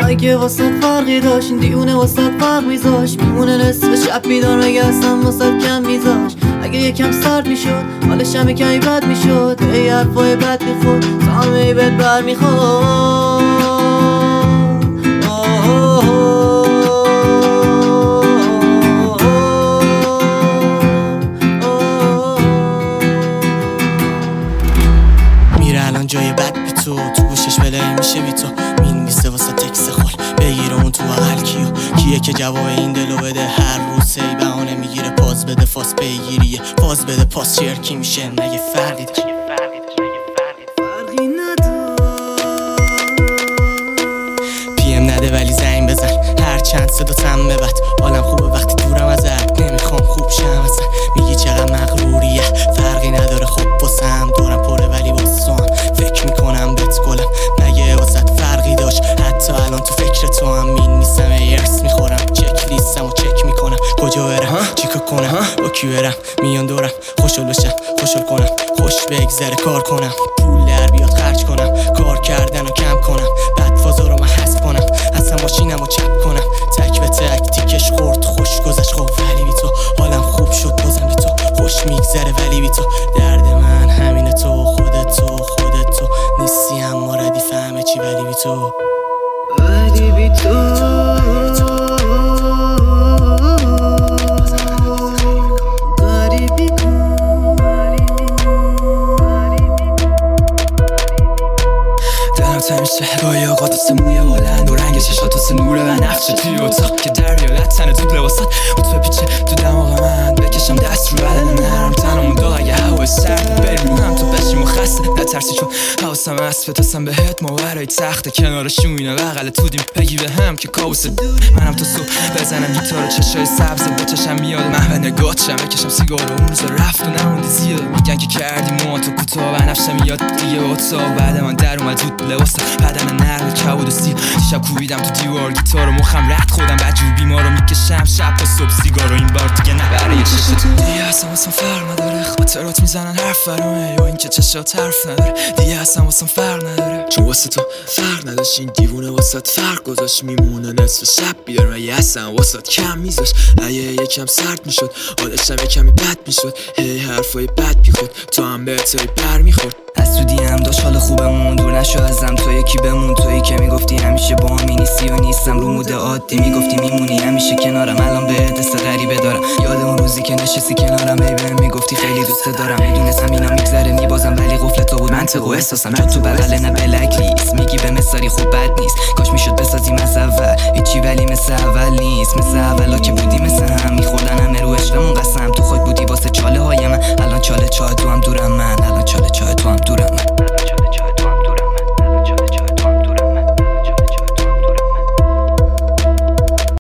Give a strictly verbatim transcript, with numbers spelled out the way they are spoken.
اگه واسه فرقی داشت این دیونه واسه فرق میذاش، میمونه نصف شب بیدار مگستم واسه کم میذاش. اگه یکم سرد میشد حالش هم کمی بد میشد، ای حرفای بد میخورد تا همه بد بر میخورد. میره الان جای بد بی تو، تو گوشش بلایی میشه بی تو، مینویسه واسه تکس خل بگیرمون تو بغل کیو کیه که جواب این دلو بده. هر روز سی بهانه میگیره پاس بده فاس بگیریه پاس بده پاس چرکی میشه نگه فرقی داشت فرقی نداره پی ام نده ولی زنگ بزن هر چند صدا تم ببد. حالم خوبه وقتی دورم ازت نمیخوام خوب شم اصلا. میگی چقدر مغروریه فرقی نداره خب واسم دورم پره ولی واسم فکر میکنم بهت گلم مگه واسط فرقی داشت. حتی الان تو فکر تو هم مینویسم ارس میخورم چک لیستم و چک میکنم کجا برم چیکار کنم با کی برم میان دورم خوشحال بشم خوشحال کنم خوش بگذره کار کنم پول در بیاد خرج کنم کار کردن و کم کنم بعد فازا رو من حذف کنم اصلا ماشینم رو چپ کنم تک به تک تیکش خورد خوش گذشت خب ولی بی تو حالم خوب شد بازم بی تو خوش میگذره ولی بی تو درد من همینه تو خودت تو خودت تو نیستی اما ردیف همه چی ولی بی تو ولی بی تو غریبی کن. دلم تمیشه گاهی آقا دست موی بلند و رنگ چشات واسه نوره و نقشه توی اتاق که دریالت تنه دود لباسات بود پیچه تو دماغ من بکشم دست رو بدن نرم تنمون داغ اگه هوا سرد بری رو هم تو بشیم و خسته نترسی چون حواسم هست بتاسم بهت ماورای تخته کنار شوینه بغل تودیم بگی به هم که کابوس منم تو صبح بزنم گیتار چشای سبز با چشم میاد محو نگاتشم بکشم سیگار و اون روزا رفت و نمونده زیاد میگن که کردی موها تو کوتاه و نفسم میاد دیگه اتاق بعد من در اومد زود لباسم بدن نرم کبود و سیر دیشب کوبیدم تو دیوار گیتار و مخم رد خودم بدجور بیمار رو میکشم شب تا صبح سیگار و این بار دیگه نه برای چشت دیگه اصلا واسم فرق نداره خاطرات میزنن حرف فرامه یا این که چشات حرف نداره دیگه اصلا واسم فرق نداره چون واسه تو فرق نداشت این دیوونه واسات فرق گذاشت میمونه نصف شب بیدار مگه اصلا واسات کم میذاشت اگه یکم سرد میشد حالشم یکمی بد میشد هی حرفای بد بیخود تو هم بهتری بر میخورد حسودی هم داشت حال خوبمون دور نشو ازم تو یکی بمون تویی که میگفتی همیشه با هم نیستی و نیستم رو مود عادی میگفتی میمونی همیشه کنارم الان به دست غریبه دارم یاد اون روزی که نشستی کنارم ای بهم میگفتی خیلی دوست دارم میدونستم اینا میگذره میبازم ولی قفل تو بود منطق و احساسم چون تو بغل نه بلک لیست میگی به مثالی خوب بد نیست کاش میشد بسازیم از اول هیچی ولی مثل اول نیست مثل اولا که بودی مثل هم